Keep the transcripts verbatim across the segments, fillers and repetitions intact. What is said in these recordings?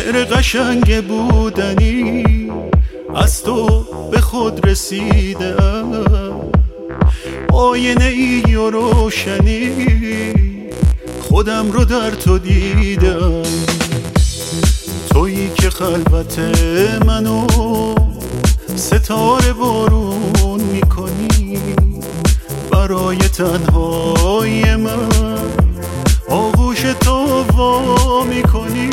شعر قشنگ بودنی از تو به خود رسیدم، آینه ای و روشنی خودم رو در تو دیدم. تویی که خلوت منو ستاره بارون میکنی، برای تنهای من آغوش تو وا میکنی.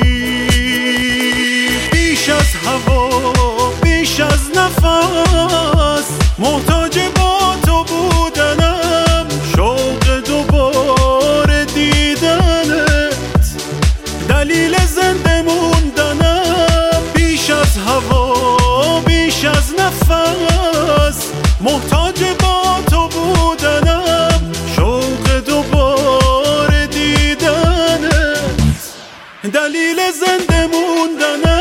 بیش از هوا بیش از نفس محتاج با تو بودنم، شوق دوباره دیدنت دلیل زنده موندنم. بیش از هوا بیش از نفس محتاج با تو بودنم، شوق دوباره دیدنت دلیل زنده موندنم.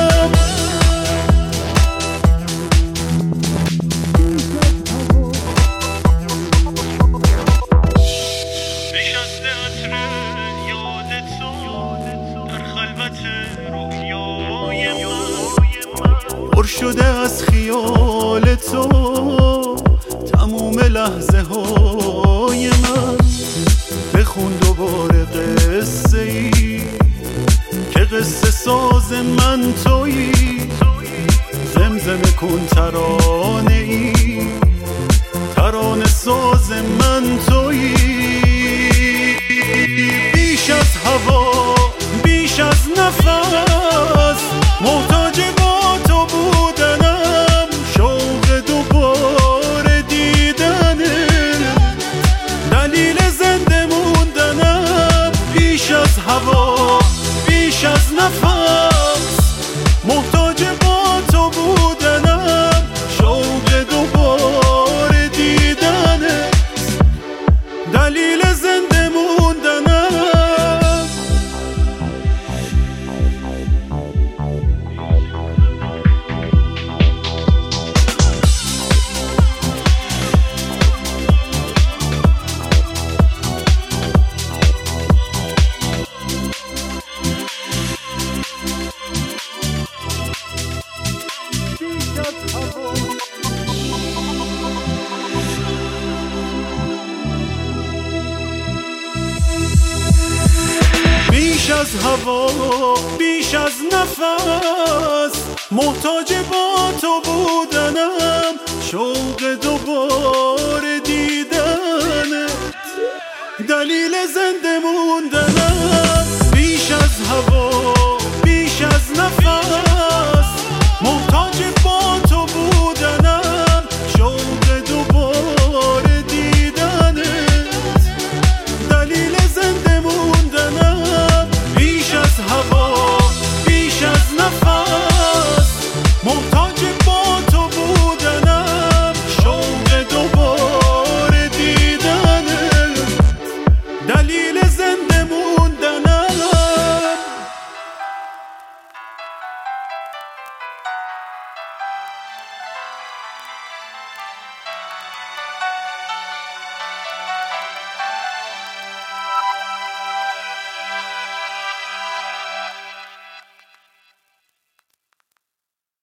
پر شده از خیال تو تموم لحظه های من، بخون دوباره قصه ای که قصه ساز من تویی. زمزمه کن ترانه ای، ترانه ساز من تویی. بیش از هوا بیش از نفس محتاج با تو بودنم، شوق دوباره دیدنه دلیل زنده موندنم. بیش از هوا بیش از نفس محتاج با تو بودنم، شوق دوباره دیدنه دلیل زنده موندنم. بیش از هوا بیش از نفس محتاج با تو بودنم، شوق دوباره دیدنت دلیل زنده موندنم. بیش از هوا بیش از نفس